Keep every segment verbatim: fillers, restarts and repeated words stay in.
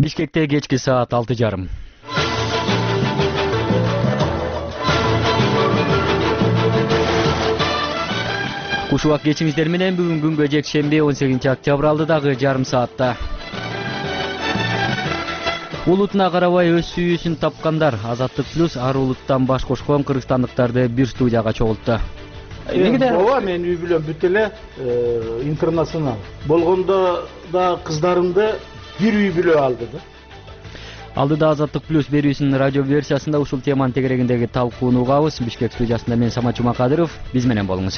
Бишкекте кечки саат алты жарым. Куш убак кечиңиздер менен бүгүн күнгө жекшемби он сегизинчи октябрь алдыдагы жарым саатта. Улутуна карабай өз сүйүүсүн тапкандар. Азаттык плюс ар улуттан баш кошкон кыргызстандыктарды бир студияга чогултту. Ооба, мен үй бүлөм бүт эле интернационал. Болгондо да кыздарымды бир үй бүлө алды да. Алдыда Азаттык плюс берүүсүнүн радио версиясында ушул теманын тегерегиндеги талкууну угабыз. Бишкек студиясында мен Самат Жумакадыров. Биз менен болуңуз.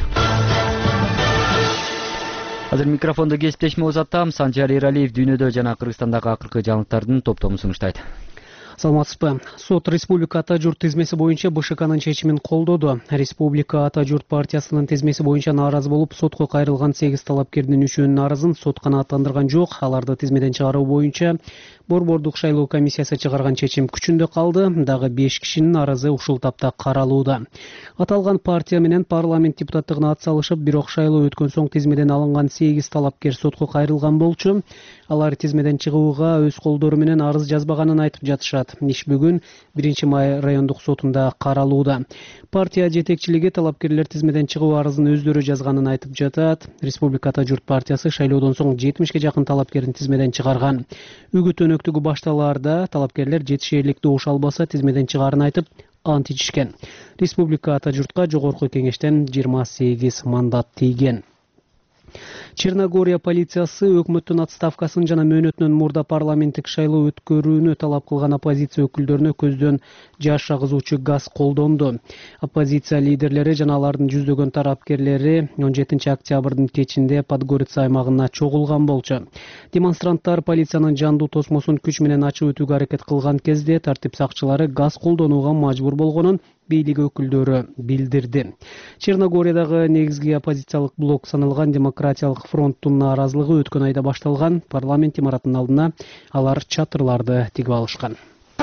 Азыр микрофондо кесиптешиме узаттам. Санжар Эралиев дүйнөдө жана Кыргызстандагы акыркы жаңылыктардын топтомун сунуштайт. Саламатсызбы. Сот Республика Ата журт тизмеси боюнча БШКнын чечимин колдоду. Республика Ата журт партиясынын тизмеси боюнча нааразы болуп, сотко кайрылган сегиз талапкердин үчөөнүн нааразын сот канааттандырган жок. Аларды тизмеден чыгаруу боюнча Борбордук шайлоо комиссиясы чыгарган чечим күчүндө калды. Дагы беш кишинин нааразы ушул тапта каралууда. Аталган партия менен парламент депутаттыгына ат салышып, бирок шайлоо өткөн соң тизмеден алынган сегиз талапкер сотко кайрылган болчу. Алар тизмеден чыгууга өз колдору менен арыз жазбаганын айтып жатышат. Иш бүгүн биринчи май райондук сотунда каралууда. Партия жетекчилиги талапкерлер тизмеден чыгуу арызын өздөрү жазганын айтып жатат. Республика Ата журт партиясы шайлоодон соң жетимишке жакын талапкерин тизмеден чыгарган. Үгүт өнөктүгү башталаарда талапкерлер жетишээрлик добуш албаса тизмеден чыгаарын айтып ант ичишкен. Республика Ата журтка жогорку кеңештен жыйырма сегиз мандат тийген. Черногория полициясы өкмөттүн отставкасын жана мөөнөтүнөн мурда парламенттик шайлоо өткөрүүнү талап кылган оппозиция өкүлдөрүнө көздөн жаш агызуучу газ колдонду. Оппозиция лидерлери жана алардын жүздөгөн тарапкерлери он жетинчи октябрдын кечинде Подгорица аймагына чогулган болчу. Демонстранттар полициянын жандуу тосмосун күч менен ачып өтүүгө аракет кылган кезде тартип сакчылары газ колдонууга мажбур болгонун бийлик өкүлдөрү билдирди. Черногориядагы негизги оппозициялык блок саналган Демократиялык фронттун нааразылыгы өткөн айда башталган. Парламент имаратынын алдына алар чатырларды тигип алышкан.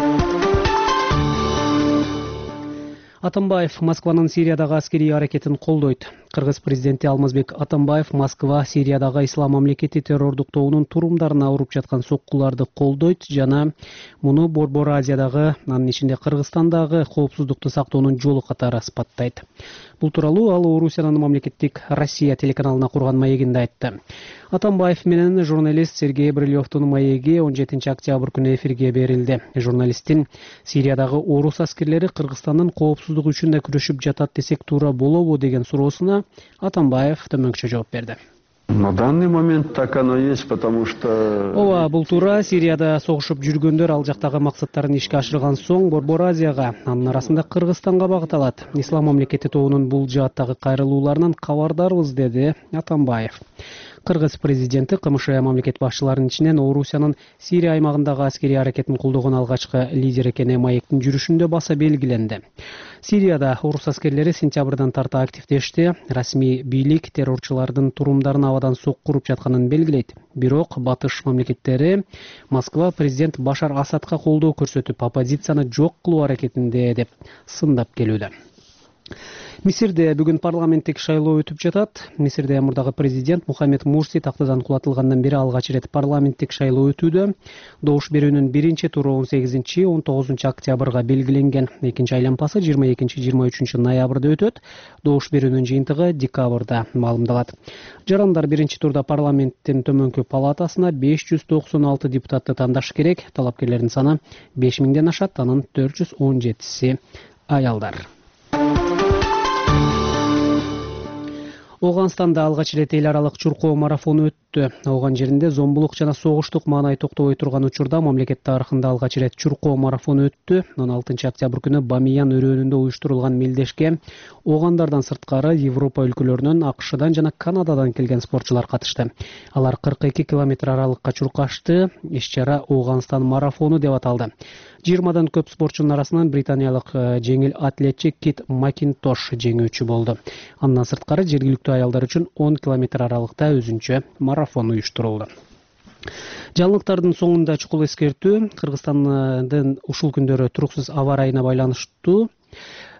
Атамбаев Москванын Сириядагы аскерий аракетин колдойт. Кыргыз президенти Алмазбек Атамбаев Москва Сириядагы Ислам мамлекети террордук тобунун турумдарына уруп жаткан соккуларды колдойт жана муну Борбор Азиядагы, анын ичинде Кыргызстандагы коопсуздукту сактоонун жолу катары сыпаттайт. Бул тууралуу ал Орусиянын мамлекеттик Россия телеканалына курган маегинде айтты. Атамбаев менен журналист Сергей Брылевдун маеги он жетинчи октябрь күнү эфирге берилди. Журналисттин Сириядагы орус аскерлери Кыргызстандын коопсуздугу үчүн да күрөшүп жатат десек туура болобу деген суроосуна Атамбаев төмөнкүчө жооп берди. На данный момент так оно есть, потому что... Ооба, бул туура. Сирияда согушуп жүргөндөр ал жактагы максаттарын ишке ашырган соң Борбор Азияга, анын арасында Кыргызстанга багыт алат. Ислам мамлекети тобунун бул жааттагы кайрылууларынан кабардарбыз, деди Атамбаев. Кыргыз президенти КМШ мамлекет башчыларынын ичинен Орусиянын Сирия аймагындагы аскерий аракетин колдогон алгачкы лидер экени маектин жүрүшүндө баса белгиленди. Сирияда орус аскерлери сентябрдан тарта активдешти. Расмий бийлик террорчулардын турумдарын абадан сокку уруп жатканын белгилейт. Бирок батыш мамлекеттери Москва президент Башар Асадка колдоо көрсөтүп, оппозицияны жок кылуу аракетинде деп сындап келүүдө. Мисирде бүгүн парламенттик шайлоо өтүп жатат. Мисирде мурдагы президент Мухаммед Мурси тактыдан кулатылгандан бери алгач ирет парламенттик шайлоо өтүүдө. Добуш берүүнүн биринчи туру он сегизинчи он тогузунчу октябрга белгиленген. Экинчи айланпасы жыйырма экинчи жыйырма үчүнчү ноябрда өтөт. Добуш берүүнүн жыйынтыгы декабрда маалымдалат. Жарандар биринчи турда парламенттин төмөнкү палатасына беш жүз токсон алты депутатты тандаш керек. Талапкерлердин саны беш миңден ашат, анын төрт жүз он жетиси аялдар. Оганстанда алгач ирет эл аралык чуркоо марафону өттү. Ооган жеринде зомбулук жана согуштук маанай токтобой турган учурда мамлекет тарыхында алгач ирет чуркоо марафону өттү. он алтынчы октябрь күнү Бамиян өрөөнүндө уюштурулган мелдешке оогандардан сырткары Европа өлкөлөрүнөн, АКШдан жана Канададан келген спортчулар катышты. Алар кырк эки километр аралыкка чуркашты. Иш-чара Оганстан марафону деп аталды. жыйырмадан көп спортчунун арасынан британиялык жеңил атлетчи Кит Макинтош жеңүүчү болду. Андан сырткары жергиликтүү аялдар үчүн он километр аралыкта өзүнчө марафон уюштурулду. Жаңылыктардын соңунда чукул эскертүү. Кыргызстандын ушул күндөрү туруксуз аба ырайына байланыштуу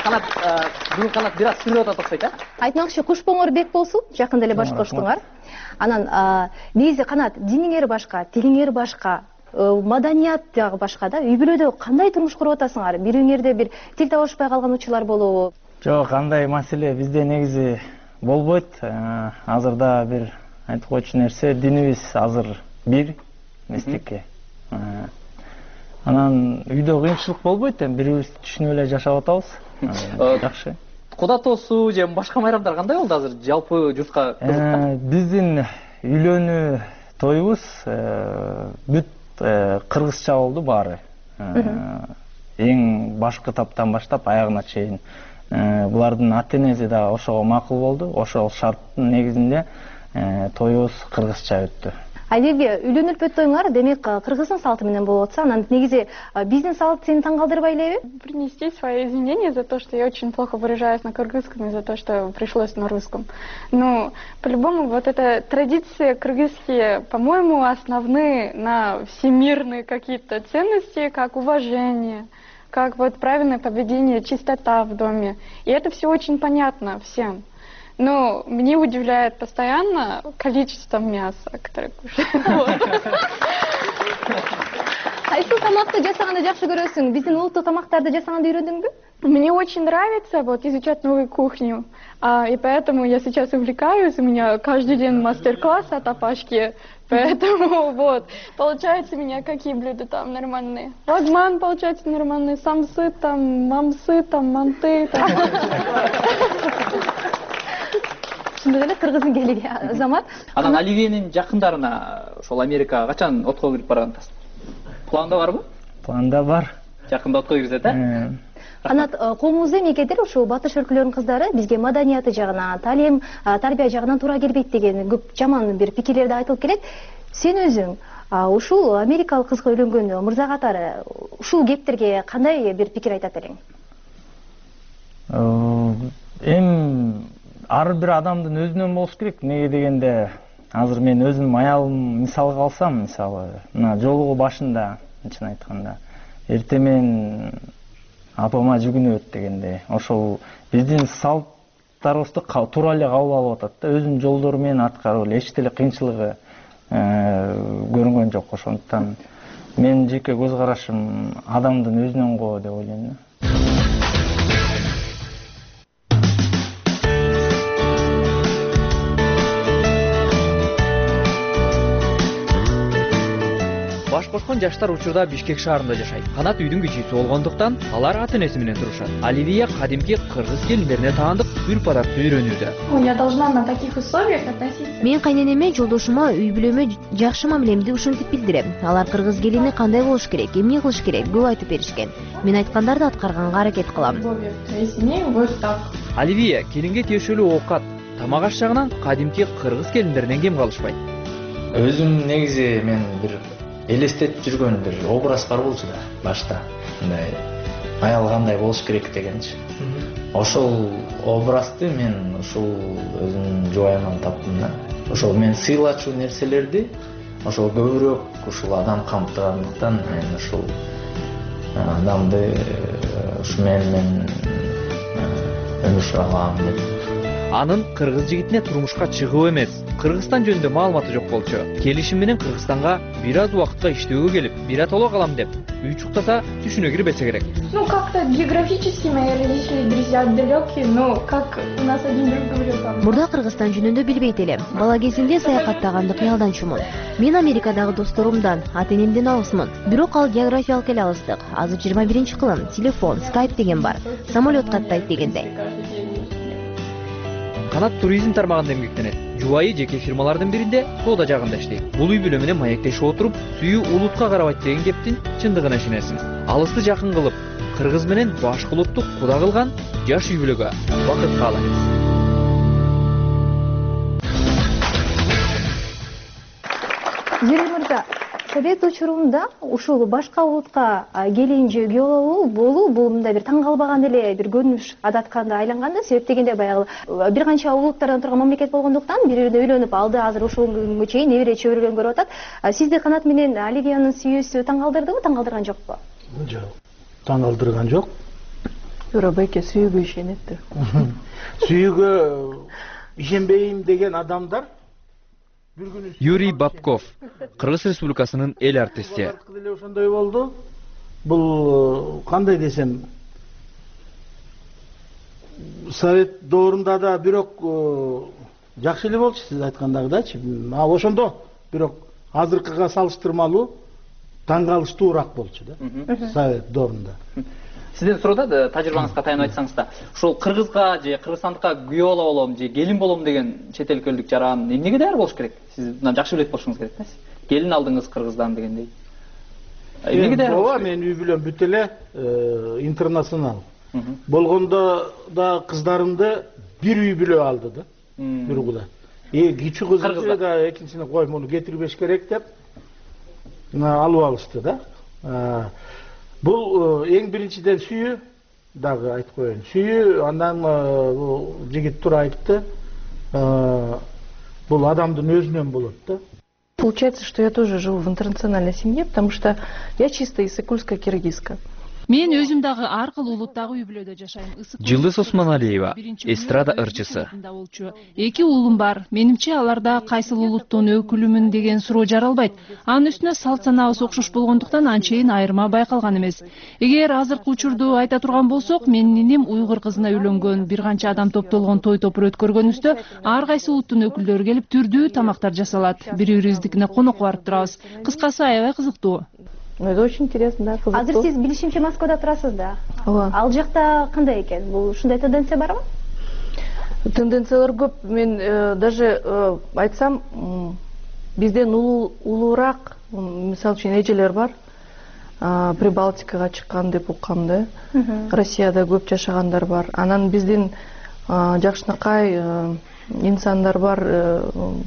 Канат, бүгүн Канат бир аз сүрүп атат окшойт, а? Айтмакчы, кушпоңор бек болсун, жакында эле баш коштуңар. Анан негизи Канат, диниңер башка, тилиңер башка, маданият дагы башка да. Үй бүлөдө кандай турмуш куруп атасыңар? Бирөөңөрдө бир тил табышпай калган учурлар болобу? Жок, кандай маселе бизде негизи болбойт. Азырда бир айтып койчу нерсе, динибиз азыр бир мистикке. Анан үйдө кыйынчылык болбойт, эми бирибизди түшүнүп эле жашап атабыз. Жакшы. Куда тосуу же башка майрамдар кандай болду азыр жалпы журтка кызыкта? Биздин үйлөнүү тоюбуз бүт кыргызча болду баары. Эң башкы таптан баштап аягына чейин. Булардын ата-энеси да ошого макул болду. Ошол шарттын негизинде тоюбуз кыргызча өттү. Оливия, үйлөнүп өттөңөр, демек кыргыздын салты менен болуп атса, анан негизи биздин салт сени таң калтырбай элеби? Принести свои извинения за то, что я очень плохо выражаюсь на кыргызском и за то, что пришлось на русском. Ну, по-любому, вот эта традиции кыргызские, по-моему, основны на всемирные какие-то ценности, как уважение, как вот правильное поведение, чистота в доме. И это все очень понятно всем. Но мне удивляет постоянно количество мяса, которое кушают. Кайсы тамакты жасаганды жакшы көрөсүң? Биздин улуттук тамактарды жасаганды үйрөндүңбү? Мне очень нравится вот изучать новую кухню, а, и поэтому я сейчас увлекаюсь, у меня каждый день мастер-класс от Апашки, поэтому вот, получается у меня какие блюда там нормальные. Лагман получается нормальный, самсы там, мамсы там, манты там. Шынында эле кыргыздын келиги Азамат. Анан Оливиянын жакындарына ошол Америкага качан отко кирип баргансыз? Планда барбы? Планда бар. Жакында отко кирсет, э? Канат, коомубузда эмнекетир ушул батыш өлкөлөрүнүн кыздары бизге маданияты жагынан, талим, тарбия жагынан туура келбейт деген көп жаман бир пикирлерди айтылып келет. Сен өзүң ушул америкалык кызга үйлөнгөн мырза катары ушул кептерге кандай бир пикир айтат элең? Эми ар бир адамдын өзүнөн болуш керек. Неге дегенде, азыр мен өзүм аялым мисалга алсам, мисалы, мына жолугу башында, чын айтканда, эртемен апама жүгүнөт дегенде, ошол биздин салттарыбызды туура эле кабыл алып атат да, өзүнүн жолдору менен аткарып эле эч деле кыйынчылыгы көрүнгөн жок. Ошондуктан менин жеке көз карашым адамдын өзүнөн го деп ойлойм. Баш кошкон жаштар учурда Бишкек шаарында жашайт. Канат үйдүн кичүүсү болгондуктан алар ата-энеси менен турушат. Оливия кадимки кыргыз келиндерине таандык үр-паракты үйрөнүүдө. Я должна на таких условиях относиться. Мен кайненеме, жолдошума, үй бүлөмө жакшы мамилемди ушинтип билдирем. Алар кыргыз келини кандай болуш керек, эмне кылыш керек көп айтып беришкен. Мен айткандарды аткарганга аракет кылам. Оливия келинге тиешелүү оокат, тамак аш жагынан кадимки кыргыз келиндеринен кем калышпайт. Өзүм негизи мен бир элестетип жүргөн бир образ бар болчу да башта. Мындай аял кандай болуш керек дегенчи. Ошол образды мен ушул өзүмдүн жубайымдан таптым да. Ошол мен сыйлачу нерселерди ошол көбүрөөк ушул адам камтыгандыктан мен ушул адамды ушу менен өмүр сүрө алам деп. Анын кыргыз жигитине турмушка чыгуу эмес, Кыргызстан жөнүндө маалыматы жок болчу. Келишим менен Кыргызстанга бир аз убакытка иштөөгө келип, биротоло калам деп, үй чуктаса түшүнө кирбесе керек. Ну, как-то географически мои родители, друзья далекие, но как у нас один друг говорит там. Мурда Кыргызстан жөнүндө билбейт элем. Бала кезинде саякаттаганды кыялданчумун. Мен Америкадагы досторумдан, ата-энемден алысмын. Бирок ал географиялык эле алыстык. Азыр жыйырма биринчи кылым, телефон, скайп деген бар. Самолет каттайт дегендей. Канат туризм тармагында эмгектенет. Жубайы жеке фирмалардын биринде соода жагында иштейт. Бул үй бүлө менен маектешип отуруп, сүйүү улутка карабайт деген кептин чындыгына ишенесиң. Алысты жакын кылып, кыргыз менен башкы улутту куда кылган жаш үй бүлөгө бакыт каалайбыз. Жирен мырза, совет учурунда ушул башка улутка келин же күйөө болуу бул мындай бир таң калбаган эле бир көрүнүш адатка айланган да. Себеп дегенде баягы бир канча улуттардан турган мамлекет болгондуктан бири-бирине үйлөнүп алды. Азыр ушул күнгө чейин небере чөбүрөлгөн көрүп атат. Сизди Канат менен Оливиянын сүйүүсү таң калтырдыбы, таң калтырган жокпу? Жок. Таң калтырган жок. Тура байке сүйүүгө ишенет да. Сүйүүгө ишенбейм деген адамдар Юрий Бабков, Кыргыз Республикасынын эл артисти. Ошондой болду. Бул кандай десем, Совет доорунда да бирок жакшы эле болчу, сиз айткандагыдачы. А ошондо бирок азыркыга салыштырмалуу таң калыштуураак болчу да. Совет доорунда. Сизден сурады, тажрыйбаңызга таянып айтсаңыз да, ушул кыргызга же кыргызстандыкка күйөө ала болом же келин болом деген чет элдик жаран эмнеге даяр болуш керек? Сиз мына жакшы билет болушуңуз керек да. Келин алдыңыз кыргыздан дегендей. Эмнеге даяр? Ооба, мен үй бүлөм бүт эле интернационал. Болгондо да кыздарымды бир үй бүлө алды да. Бир куда. Э, кичүү кызды да экинчисине кой, муну кетирбеш керек деп алып алышты да. Бул эң биринчиден сүйүү дагы айтып коеюн. Сүйүү, андан жигит тура айтты. Бул адамдын өзүнөн болот да. Получается, что я тоже живу в интернациональной семье, потому что я чисто иссыкульско-киргизка. Мен өзүм дагы ар кыл улуттагы үй бүлөдө жашайм. Жылдыз Осмоналиева, эстрада ырчысы. Эки уулум бар. Менимче аларда кайсыл улуттун өкүлүмүн деген суроо жаралбайт. Анын үстүнө салт санабыз окшош болгондуктан анчейин айырма байкалган эмес. Эгер азыркы учурду айта турган болсок, менин иним уйгур кызына үйлөнгөн, бир канча адам топтолгон той топур өткөргөнүбүздө ар кайсы улуттун өкүлдөрү келип түрдүү тамактар жасалат. Бири-бирибиздикине конокко барып турабыз. Кыскасы аябай кызыктуу. Ну, это очень интересно, да, кызыктуу. Азыр сиз билишимче Москвада турасыз да. Ооба. Ал жакта кандай экен? Бул ушундай тенденция барбы? Тенденциялар көп. Мен даже айтсам, бизден улуураак, мисалы үчүн эжелер бар. Прибалтикага чыккан деп уккам да. Россияда көп жашагандар бар. Анан биздин жакшынакай инсандар бар,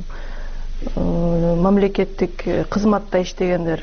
мамлекеттик кызматта иштегендер.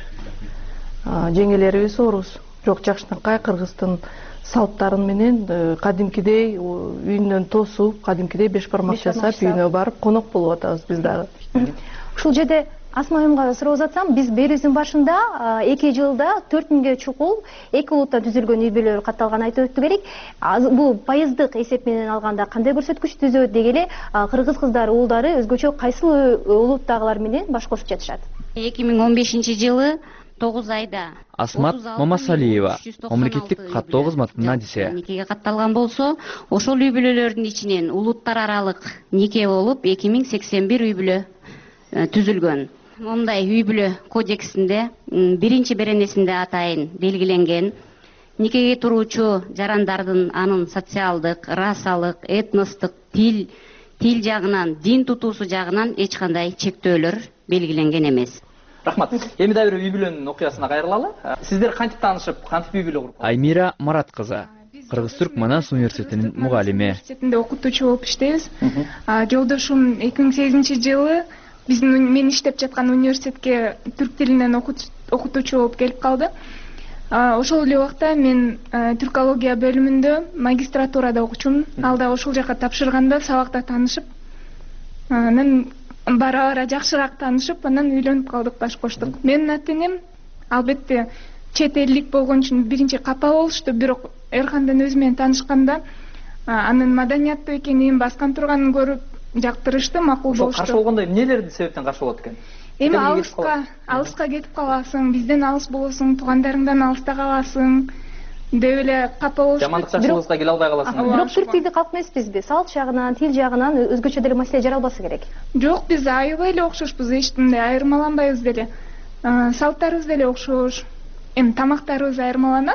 Жеңелерибиз орус, бирок жакшынакай кыргыздын салттарын менен кадимкидей үйүнөн тосуп, кадимкидей беш бармак жасап, үйүнө барып конок болуп атабыз биз дагы. Ушул жерде Асма айымга суроо uzatсам, биз берүүбүздүн башында эки жылда төрт миңге чукул эки улуттан түзүлгөн үй бүлөлөр катталганын айтып өттү керек. Бул пайыздык эсеп менен алганда кандай көрсөткүч түзөт деги эле кыргыз кыздары, уулдары өзгөчө кайсыл улуттагылар менен баш кошуп жатышат? эки миң он бешинчи жылы тогуз айда Асмат Мамасалиева, мамлекеттик каттоо кызматынын адиси. Никеге катталган болсо, ошол үй бүлөлөрдүн ичинен улуттар аралык нике болуп эки миң сексен бир үй бүлө түзүлгөн. Мондай үй бүлө кодексинде биринчи беренесинде атайын белгиленген никеге туруучу жарандардын анын социалдык, расалык, этностук, тил, тил жагынан, дин тутуусу жагынан эч кандай чектөөлөр белгиленген эмес. Рахмат. Эми да бир үй бүлөнүн окуясына кайрылалы. Сиздер кантип таанышып, кантип үй бүлө куруп? Аймира Марат кызы, Кыргыз-Түрк Манас университетинин мугалими. Университетинде окутуучу болуп иштейбиз. Жолдошум эки миң сегизинчи жылы биздин мен иштеп жаткан университетке түрк тилинен окутуучу болуп келип калды. Ошол эле убакта мен түркология бөлүмүндө магистратурада окучумун. Ал да ошол жака тапшырганда сабакта таанышып, анан бара-бара жакшыраак таанышып, анан үйлөнүп калдык, баш коштук. Менин ата-энем албетте чет элдик болгон үчүн биринчи капа болушту, бирок Эрхандын өзү менен таанышканда анын маданияттуу экенин, баскан турганын көрүп жактырышты, макул болушту. Каршы болгондо эмнелердин себептен каршы болот экен? Эми алыска, алыска кетип каласың, бизден алыс болосуң, туугандарыңдан алыста каласың деп эле капа болушту. Жамандык жакшылыгыбызга келе албай каласың. Бирок түрк тилдик калк эмеспизби? Салт жагынан, тил жагынан өзгөчө деле маселе жаралбаса керек. Жок, биз аябай эле окшошпуз, эч кандай айырмаланбайбыз деле. Салттарыбыз деле окшош. Эми тамактарыбыз айырмаланат.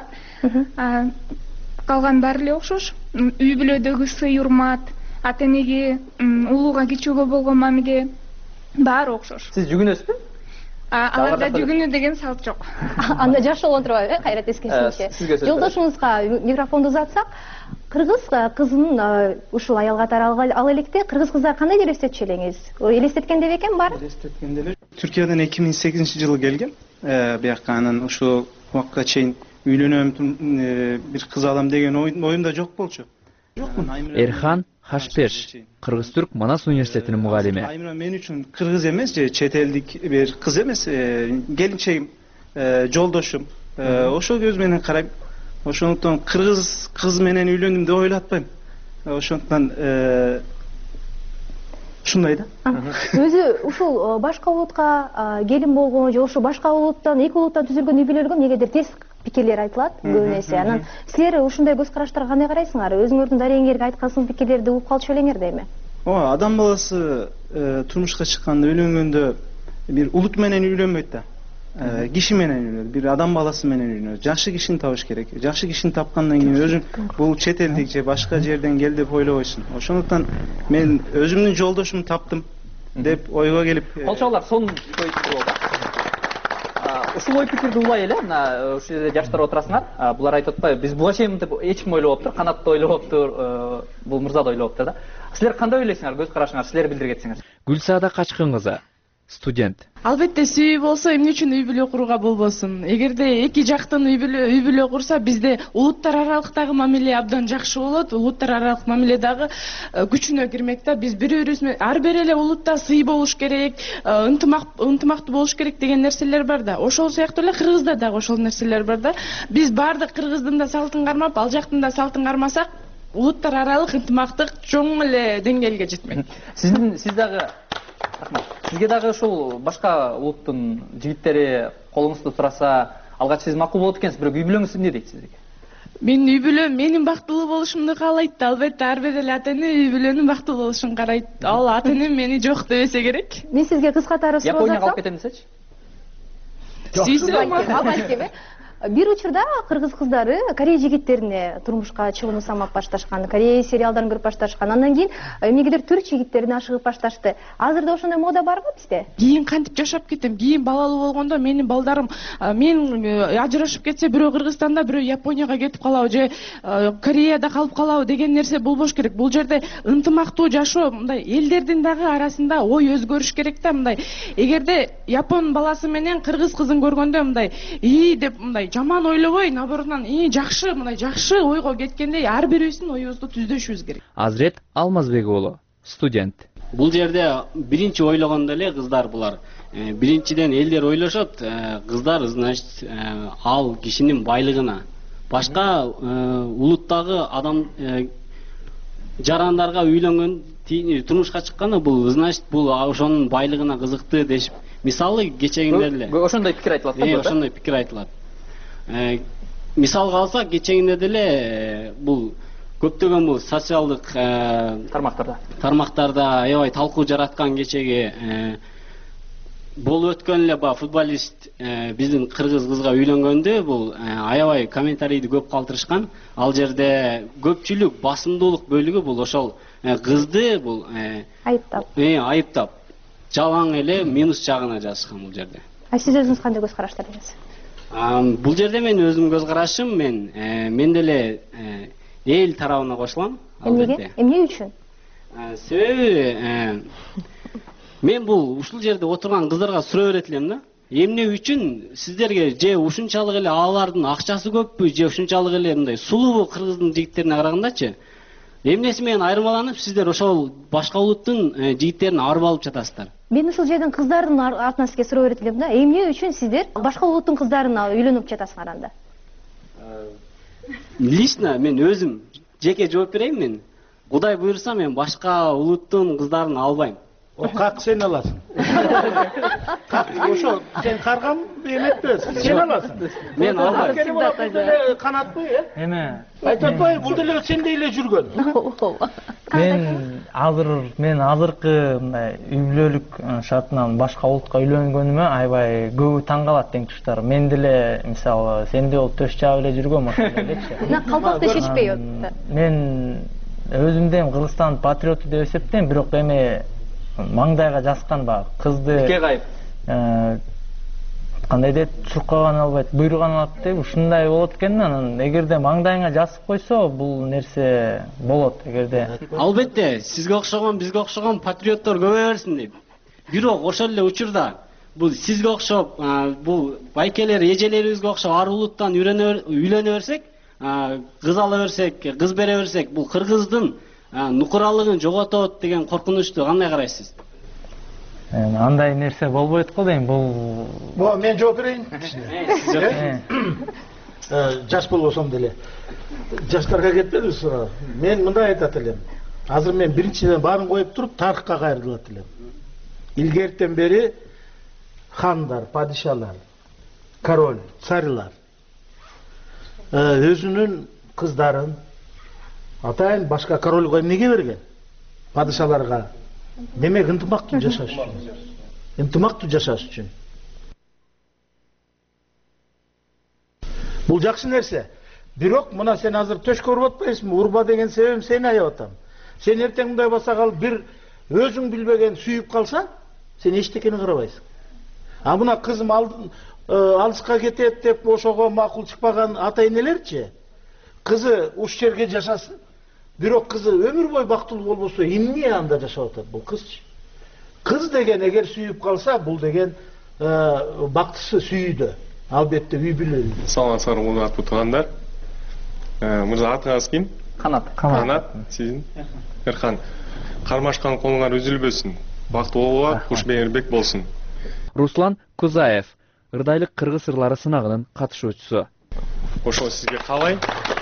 Калган баары эле окшош. Үй бүлөдөгү сый, урмат, ата-энеге, улууга, кичүүгө болгон мамиле баары окшош. Сиз жүгүнөсүзбү? Аларда жүгүнүү деген салт жок. Анда жакшы болгон турбайбы, э, Кайрат эскерисинче. Жолдошуңузга микрофонду узатсак, кыргыз кызын ушул аял катары ал электе кыргыз кыздар кандай элестетчү элеңиз? Элестеткенде бекен бар? Элестеткенде эле. Түркиядан эки миң сегизинчи жылы келген. Бияка анан ушул убакка чейин үйлөнөм, бир кыз алам деген оюмда жок болчу. Эрхан Хашпеш, Кыргыз-Түрк Манас университетинин мугалими. Аймира мен үчүн кыргыз эмес же чет элдик бир кыз эмес, келинчегим, жолдошум. Ошол көз менен карайм. ошондуктан кыргыз кыз менен үйлөндүм деп ойлотпойм. Ошондуктан ушундай да. Өзү ушул башка улутка келин болгон же ошо башка улуттан, эки улуттан түзүлгөн үй бүлөлөргө эмнегедир терс пикирлер айтылат көп эсе. Анан силер ушундай көз караштарга кандай карайсыңар? Өзүңөрдүн дарегиңерге айткан сын пикирлерди угуп калчу белеңер дейми? Ооба, адам баласы турмушка чыкканда, үйлөнгөндө бир улут менен үйлөнбөйт да. Киши менен үйлөнөт, бир адам баласы менен үйлөнөт. Жакшы кишини табыш керек. Жакшы кишини тапкандан кийин өзүң бул чет элдик же башка жерден кел деп ойлобойсуң. Ошондуктан мен өзүмдүн жолдошумду таптым деп ойго келип. Колчоолор сонун ой пикир болду. Ушул ой пикирди улай эле, мына ушул жерде жаштар отурасыңар. Булар айтып атпайбы, биз буга чейин деп эч ким ойлоп атыптыр, Канат да ойлоп атыптыр, бул мырза да ойлоп атыптыр да. Силер кандай ойлойсуңар, көз карашыңар, силер билдире кетсеңиз. Гүлсаада Качкын кызы, студент. Албетте сүйүү болсо эмне үчүн үй бүлө курууга болбосун? Эгерде эки жактын үй бүлө үй бүлө курса, бизде улуттар аралыктагы мамиле абдан жакшы болот. Улуттар аралык мамиле дагы күчүнө кирмек да. Биз бири-бирибиз менен ар бир эле улутта сый болуш керек, ынтымак ынтымактуу болуш керек деген нерселер бар да. Ошол сыяктуу эле Кыргызда дагы ошол нерселер бар да. Биз баардык Кыргыздын да салтын кармап, ал жактын да салтын кармасак, улуттар аралык ынтымактык чоң эле деңгээлге жетмек. Сиздин сиз дагы рахмат. Сизге дагы ушул башка улуттун жигиттери колуңузду сураса, алгач сиз макул болот экенсиз, бирок үй бүлөңүз эмне дейт сизге? Менин үй бүлөм менин бактылуу болушумду каалайт. Албетте ар бир эле ата эне үй бүлөнүн бактылуу болушун карайт. Ал ата энем мени жок дебесе керек. Мен сизге кыз катары суроо Японияга алып кетем десечи? Сүйсөм. Бир учурда кыргыз кыздары Корея жигиттерине турмушка чыгууну самап башташкан, Корея сериалдарын көрүп башташкан. Андан кийин эмнегедир түрк жигиттерине ашыгып башташты. Азырда ошондой мода барбы бизде? Кийин кантип жашап кетем? Кийин балалуу болгондо менин балдарым, мен ажырашып кетсе, бирөө Кыргызстанда, бирөө Японияга кетип калабы же Кореяда калып калабы деген нерсе болбош керек. Бул жерде ынтымактуу жашоо, мындай элдердин дагы арасында ой өзгөрүш керек да. Мындай эгерде япон баласы менен кыргыз кызын көргөндө мындай ии деп мындай жаман ойлобой, наоборотунан ии жакшы, мындай жакшы ойго кеткендей ар бирибиздин оюбузду түздөшүбүз керек. Азрет Алмазбек уулу, студент. Бул жерде биринчи ойлогондо эле кыздар булар. Биринчиден элдер ойлошот, кыздар значит ал кишинин байлыгына, башка улуттагы адам жарандарга үйлөнгөн, турмушка чыкканда бул значит бул ошонун байлыгына кызыкты дешип. Мисалы кечегинде эле ошондой пикир айтылат да. Ошондой пикир айтылат. Мисалга алсак, кечегинде деле бул көптөгөн бул социалдык тармактарда тармактарда аябай талкуу жараткан кечеги болуп өткөн эле ба футболист биздин кыргыз кызга үйлөнгөндө бул аябай комментарийди көп калтырышкан. Ал жерде көпчүлүк басымдуулук бөлүгү бул ошол кызды бул айыптап айыптап жалаң эле минус жагына жазышкан бул жерде. А сиз өзүңүз кандай көз караштардыңыз? Бул жерде мен өзүм көз карашым, мен мен деле эл тарабына кошулам. Эмнеге? Эмне үчүн? Себеби мен бул ушул жерде отурган кыздарга суроо берет элем да. Эмне үчүн сиздерге же ушунчалык эле алардын акчасы көппү, же ушунчалык эле мындай сулуубу кыргыздын жигиттерине карагандачы? Эмнеси менен айырмаланып, сиздер ошол башка улуттун жигиттерин арып алып жатасыздар? Мен ушул жерден кыздардын артынан сизге суроо берет элем да. Эмне үчүн сиздер башка улуттун кыздарына үйлөнүп жатасыңар анда? Лично мен өзүм жеке жооп берейин мен. Кудай буйрса мен башка улуттун кыздарын албайм. О, как сен аласың? Ошо сен каргам эметпи? Сен аласың. Мен албайм. Канатпы, э? Эме. Айтып атпайбы, бул деле сендей эле жүргөн. Мен азыр мен азыркы мындай үй бүлөлүк шартынан башка улутка үйлөнгөнүмө аябай көбү таң калат теңтуштар. Мен деле мисалы сендей болуп төш жаап эле жүргөм ошондой элечи. Мына калпакты чечпей атты. Мен өзүмдү Кыргызстан патриоту деп эсептейм, бирок эми маңдайга жазган баягы кызды нике кайып кандай дейт, чуркаган албайт, буйруган алат деп ушундай болот экен. Анан эгерде маңдайыңа жазып койсо бул нерсе болот. Эгерде албетте сизге окшогон, бизге окшогон патриоттор көбөйө берсин дейт. Бирок ошол эле учурда бул сизге окшоп, бул байкелер, эжелерибизге окшоп ар улуттан үйлөнө берсек, кыз ала берсек, кыз бере берсек, бул кыргыздын нукуралыгын жоготот деген коркунучту кандай карайсыз? Андай нерсе болбойт го дейм. Бул Бо мен жооп берейин. жаш болбосом деле жаштарга кетпеди суроо. Мен мындай айтат элем. Азыр мен биринчиден баарын коюп туруп тарыхка кайрылат элем. Илгертен бери хандар, падишалар, король, царьлар өзүнүн кыздарын атайын башка корольго эмнеге берген? Падишаларга. Демек ынтымактуу жашаш үчүн. Ынтымактуу жашаш үчүн. Бул жакшы нерсе. Бирок мына сен азыр төшкө уруп атпайсыңбы? Урба деген себебим сени аябат атам. Сен эртең мындай болса кал бир өзүң билбеген сүйүп калса, сен эчтекени карабайсың. А мына кызым алыска кетет деп ошого макул чыкпаган ата энелерчи, кызы уш жерге жашасын, бирок кызы өмүр бою бактылуу болбосо эмне анда жашап атат бул кызчы? Кыз деген эгер сүйүп калса, бул деген бактысы сүйүүдө. Албетте үй бүлө. Саламатсыздар, урматтуу туугандар. Мырза, атыңыз ким? Канат. Канат, сиздин? Эрхан. Кармашкан колуңар үзүлбөсүн. Бактылуу болуп, кушмейирбек болсун. Руслан Кузаев, ырдайлык кыргыз ырлары сынагынын катышуучусу. Ошо сизге калай.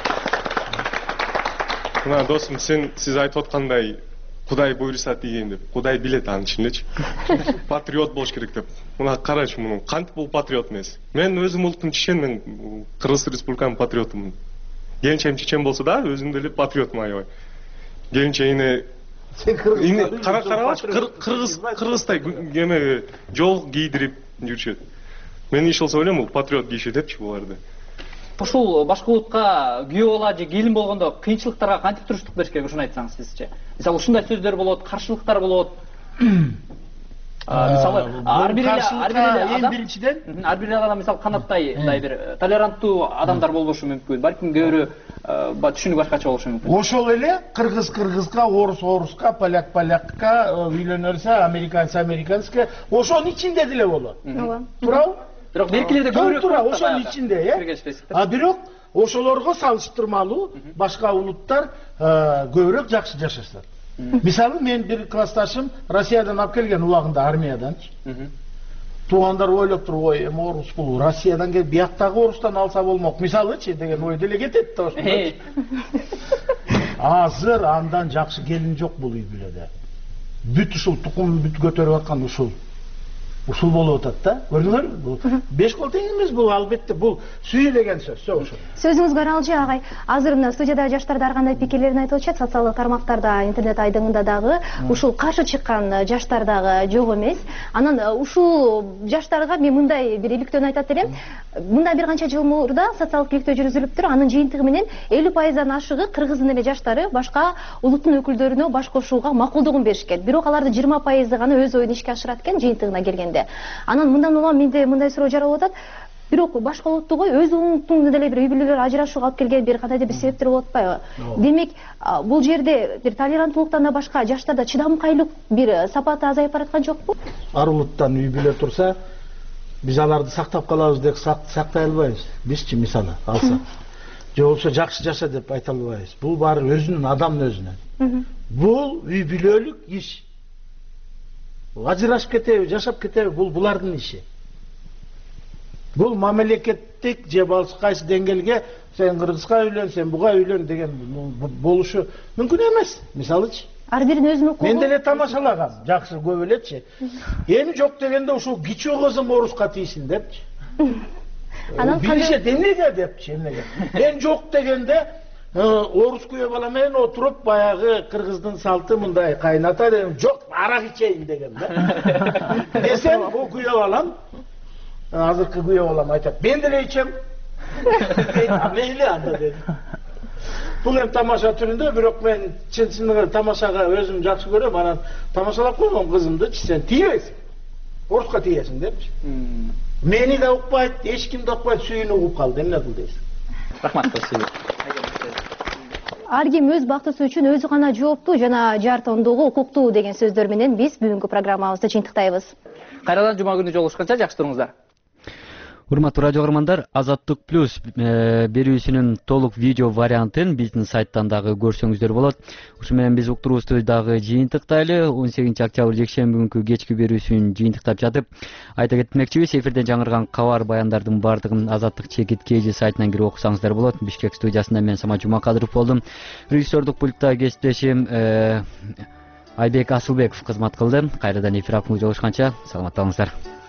Мына досум, сен сиз айтып аткандай Кудай буйруса деген деп. Кудай билет анын ичиндечи. Патриот болуш керек деп. Мына карачы муну, кантип бул патриот эмес? Мен өзүм улуттун чечен, мен Кыргыз Республиканын патриотумун. Келинчегим чечен болсо да, өзүм деле патриотмун аябай. Келинчегине кара карабачы, кыргыз кыргыздай эме жол кийдирип жүрүшөт. Мен иш болсо ойлойм, бул патриот киши депчи буларды. Ушул башка улутка күйөө бала же келин болгондо кыйынчылыктарга кантип туруштук бериш керек, ушуну айтсаңыз сизче. Мисалы ушундай сөздөр болот, каршылыктар болот. Мисалы ар бир эң биринчиден ар бир адам мисалы Канаттай мындай бир толеранттуу адамдар болбошу мүмкүн. Балким көбүрө түшүнүк башкача болушу мүмкүн. Ошол эле кыргыз кыргызга, орус оруска, поляк полякка үйлөнөрсө, американец американецке ошонун ичинде деле болот. Туурабы? Бирок белгилерде көбүрөөк тура ошонун ичинде, э? А бирок ошолорго салыштырмалуу башка улуттар көбүрөөк жакшы жашашат. Мисалы мен бир классташым Россиядан алып келген улагында армияданчы. Туугандар ойлоп туруп, ой, эми орус бул Россиядан келип бияктагы орустан алса болмок. Мисалычы деген ой деле кетет да ошондо. Азыр андан жакшы келин жок бул үй бүлөдө. Бүт ушул тукум бүт көтөрүп аткан ушул. Ушул болуп атат да. Көрдүңөрбү? Бул беш кол тең эмес, бул албетте бул сүйүү деген сөз. Ошо. Сөзүңүз каралжы агай. Азыр мына студияда жаштарда ар кандай пикирлерин айтып атышат, социалдык тармактарда, интернет айдыңында дагы ушул каршы чыккан жаштар дагы жок эмес. Анан ушул жаштарга мен мындай бир иликтөөнү айтат элем. Мындай бир канча жыл мурда социалдык иликтөө жүргүзүлүптүр. Анын жыйынтыгы менен элүү пайыздан ашыгы кыргыздын эле жаштары башка улуттун өкүлдөрүнө баш кошууга макулдугун беришкен. Бирок алардын жыйырма пайызы гана өз оюн ишке ашырат экен жыйынтыгына келгенде. Анан мындан улам менде мындай суроо жаралып атат. Бирок башка улутту кой, өз улуттун деле бир үй бүлөлөр ажырашууга алып келген бир кандайдыр бир себептер болуп атпайбы? Демек, бул жерде бир толеранттуулуктан да башка жаштарда чыдамкайлык бир сапаты азайып бараткан жокпу? Ар улуттан үй бүлө турса, биз аларды сактап калабыз деп сактай албайбыз. Бизчи мисалы алсак. Же болбосо жакшы жаша деп айта албайбыз. Бул баары өзүнүн адамдын өзүнөн. Бул үй бүлөлүк иш. Ажырашып кетеби, жашап кетеби, бул булардын иши. Бул мамлекеттик же болбосо кайсы деңгээлге сен кыргызга үйлөн, сен буга үйлөн деген болушу мүмкүн эмес. Мисалычы, ар биринин өзүнүн укугу. мен деле тамашалагам, жакшы көп элечи. Эми жок дегенде ушул кичүү кызым орусга тийсин депчи. Анан билишет эмнеге депчи, эмнеге. Мен жок дегенде орус күйөө бала менен отуруп баягы кыргыздын салты мындай кайната дегем, жок, арак ичейин деген да. Десем, бул күйөө балам, азыркы күйөө балам айтат, мен деле ичем. Мейли анда деди. Бул эми тамаша түрүндө, бирок мен чын-чыныгы тамашага өзүм жакшы көрөм, анан тамашалап койгом кызымды, сен тийбейсиң. Оруска тийесиң депчи. Мени да укпайт, эч кимди укпайт, сүйүүнү угуп калды, эмне кыл дейсиң. Рахмат сизге. Ар ким өз бактысы үчүн өзү гана жооптуу жана жар тондогу укуктуу деген сөздөр менен биз бүгүнкү программабызды жыйынтыктайбыз. Кайрадан жума күнү жолугушканча жакшы туруңуздар. Урматтуу радио каармандар, Азаттык плюс берүүсүнүн толук видео вариантын биздин сайттан дагы көрсөңүздөр болот. Ушу менен биз уктуруубузду дагы жыйынтыктайлы. он сегизинчи октябрь жекшемби күнкү кечки берүүсүн жыйынтыктап жатып, айта кетмекчибиз, эфирден жаңырган кабар баяндардын баардыгын Азаттык чекит kg сайтынан кирип окусаңыздар болот. Бишкек студиясында мен Самат Жумакадыров болдум. Режиссердук пультта кесиптешим Айбек Асылбеков кызмат кылды. Кайрадан эфир акымы жолугушканча саламатта болуңуздар.